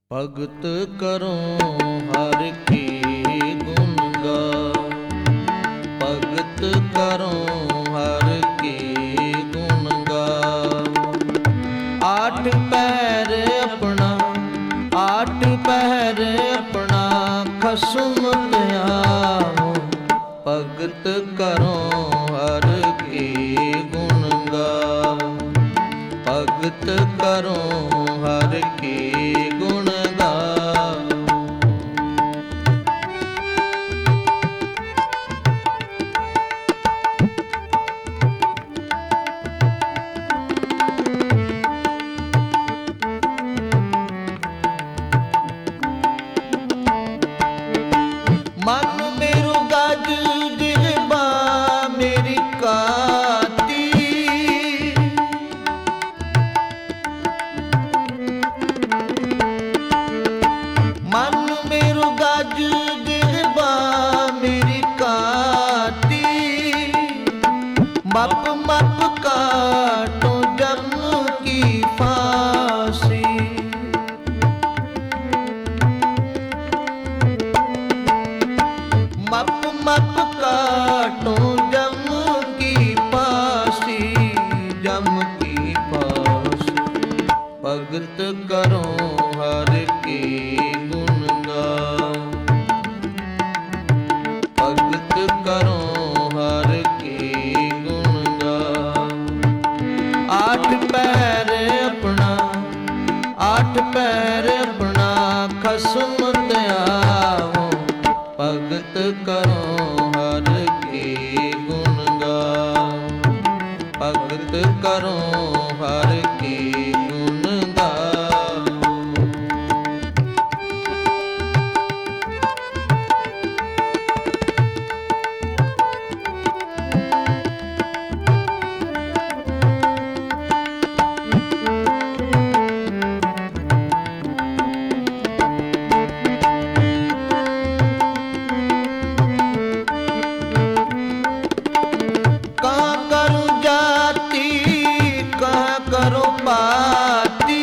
भगत करो हर की गुण गा, भगत करो हर की गुण गा। आठ पैर अपना, आठ पैर अपना खसम त्याओ। भगत करो हर की गुण गा, भगत करो हर की गुण गा। मन मेरो गज जिह्वा मेरी काती, मन मेरो गज जिह्वा मेरी काती। मप मप काटो जम की फांसी, मप मप काटो जम की फांसी, जम की फांसी। भगत करो हर की गुण गा, भगत करो हर की गुण गा। आठ पैर अपना, आठ पैर अपना खसम त्याओ। भगत करो हर की गुण गा, भगत करो हर की गुण गा। करो पाती,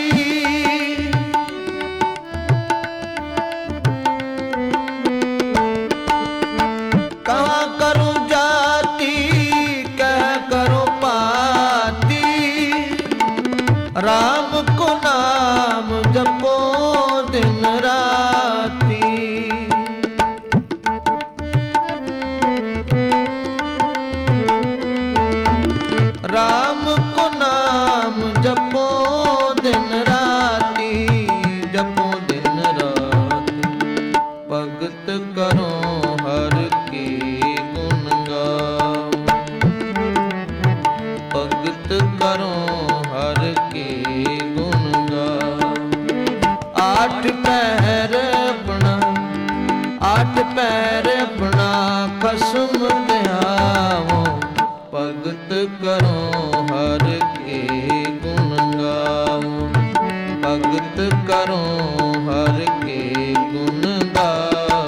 कहाँ करो जाती, कह करो पाती। राम को नाम जपो दिन राती, राम को नाम जपो दिन राती, जपो दिन राती। भगत करो हर की गुण गा, भगत करो हर की गुण गा। आठ पैर अपना, आठ पैर अपना खसम त्याओ। भगत करो हर के गुण गाओ, भगत करो हर के गुण गाओ।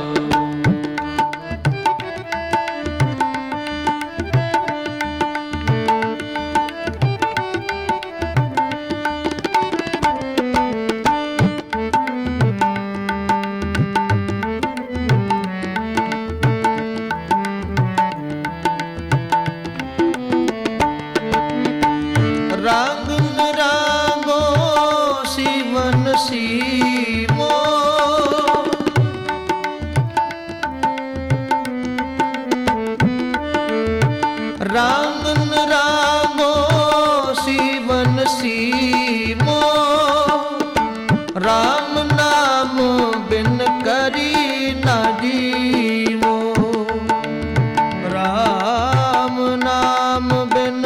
रंग रांगो सीवन सीमो, रंग रांगो सीवन सीमो। राम नाम बिन करी ना जीवो, राम नाम बिन,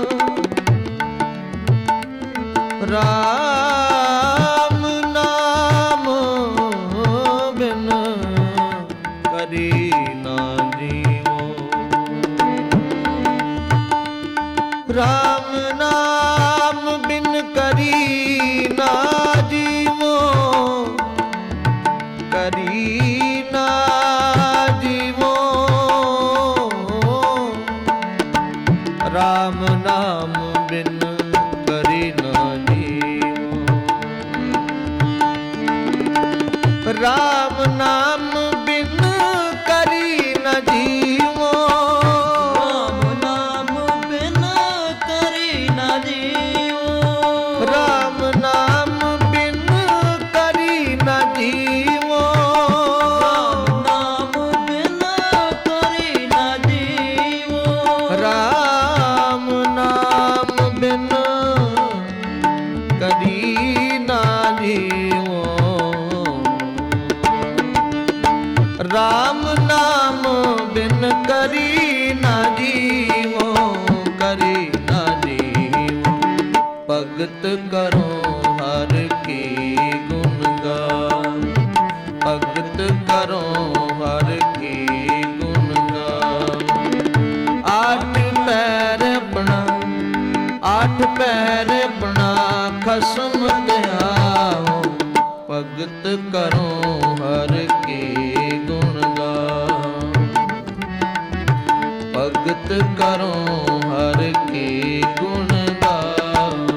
राम नाम बिन करी ना जीवो। राम नाम बिन करी ना जीवो, करी ना जीवो। राम नाम बिन करी ना जीवो। ਰਾਮ ਨਾਮ ਬਿਨ ਕਰੀ ਨ ਜੀਵੋ। ਰਾਮ ਨਾਮ ਬਿਨ ਕਰੀ ਨ ਜੀਵੋ। ਰਾਮ ਨਾਮ ਬਿਨ ਕਰੀ ਨ ਜੀਵੋ। ਰਾਮ ਨਾਮ ਬਿਨ ਕਰੀ ਨ ਜੀਵੋ। ਰਾਮ ਨਾਮ ਬਿਨ ਕਰੀ ਨਾ ਜੀਵੋ। ਰਾਮ ਨਾਮ ਬਿਨ ਕਰੀ ਨਾ ਜੀਵੋ। ਕਰੀ ਨਾ ਜੀਵੋ। ਭਗਤ ਕਰੋ ਹਰ ਕੀ ਗੁਣ ਗਾਵੋ। ਭਗਤ ਕਰੋ ਹਰ ਕੀ ਗੁਣ ਗਾਵੋ। ਆਠ ਪੈਰ ਬਣਾ ਆਠ ਪੈਰ ਬਣਾ ਖਸਮ ਧਿਆਵੋ। ਭਗਤ ਕਰੋ ਹਰ ਕੀ ਗੁਣ ਗਾਵੋ। ਭਗਤ ਕਰੋ ਹਰ ਕੀ ਗੁਣ ਗਾਵੋ।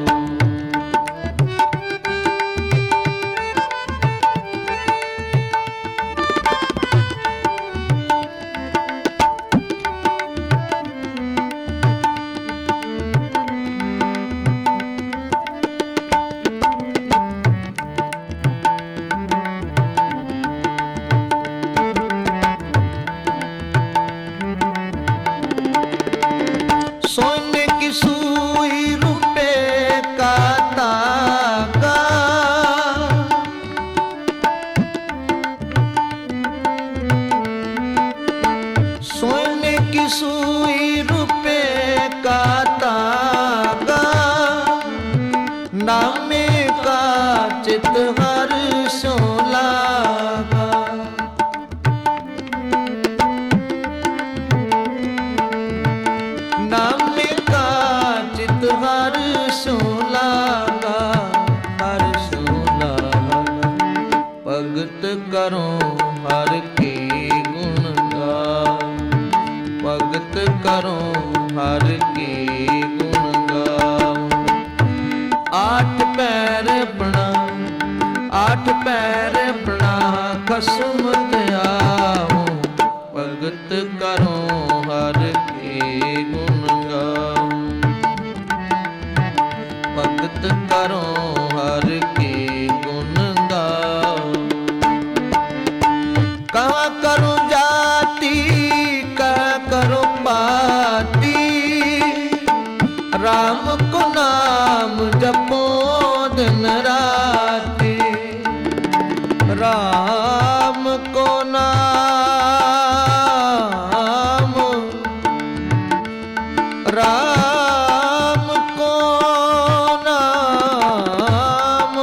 सोने की सुई रुपए का तागा। सोने की सुई रुपए का तागा। नामे का चित हर सो लागा। नामे का चित हर सो लागा। हर सो लागा। भगत करो हर की गुण गाओ। भगत करो हर की गुण गाओ। आठ पैर बना आठ पैर बना खसम त्याओ। भगत करो हर की गुण गाओ। भगत करो हर की गुण गाओ। कहाँ करो जाति कहाँ करो पाती। राम को नाम जपो दिन राती। राम को नाम राम को नाम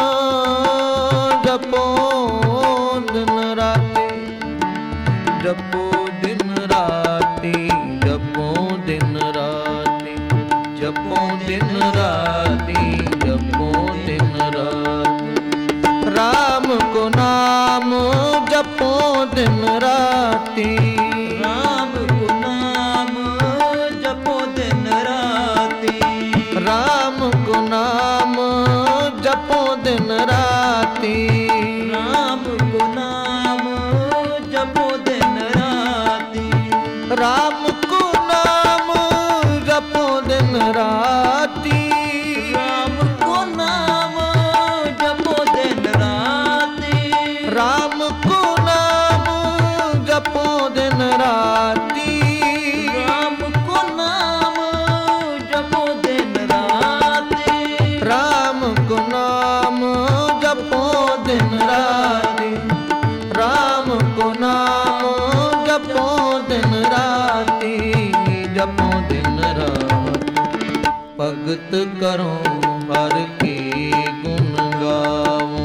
जपो दिन राती। जपो दिन राती। जपो दिन राती। जपो दिन राती। जपो दिन राती। राम को नाम जपो दिन राती। राम को नाम जपो दिन राती। राम को नाम जपो दिन राती। राम को नाम जपो दिन राती। राम को नाम जपो दिन राती। राम को नाम जपो दिन राती। राम को नाम जपो दिन राती। राम को नाम जपो दिन राती। राम को नाम जपो दिन राती। राम को नाम जपो दिन राती। जपो दिन राती। भगत करो हर की गुण गाओ।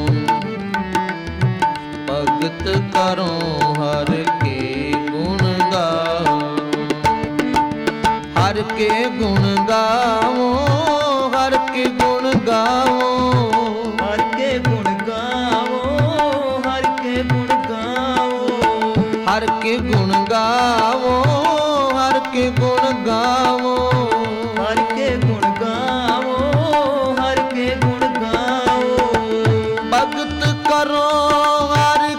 भगत करो हर के गुण गाओ। हर के गुण गाओ। हर के गुण गाओ। हर के गुण गाओ। हर के गुण गाओ। हर के गुण गाओ। हर के गुण गाओ। हर के गुण गाओ। हर के गुण गाओ। भगत करो हर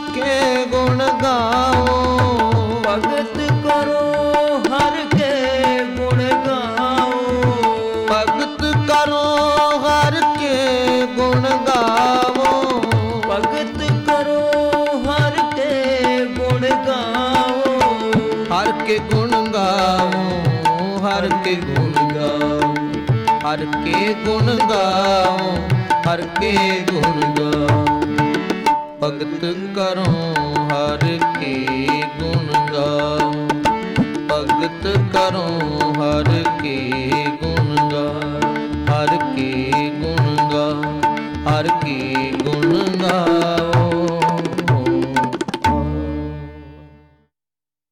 ਗਾਵੋ। ਭਗਤ ਕਰੋ ਹਰ ਕੇ ਗੁਣ ਗਾਵੋ। ਹਰ ਕੇ ਗੁਣ ਗਾਵੋ, ਹਰ ਕੇ ਗੁਣ ਗਾਵੋ, ਹਰ ਕੇ ਗੁਣ ਗਾਵੋ, ਹਰ ਕੇ ਗੁਣ ਗਾਵੋ। ਭਗਤ ਕਰੋ ਹਰ ਕੇ ਗੁਣ ਗਾਵੋ, ਭਗਤ ਕਰੋ ਹਰ ਕੇ ਗੁਣ ਗਾਵੋ, ਹਰ ਕੇ ਗੁਣ ਗਾਵੋ, ਹਰ ਕੇ ਗੁਣ ਗਾਵੋ।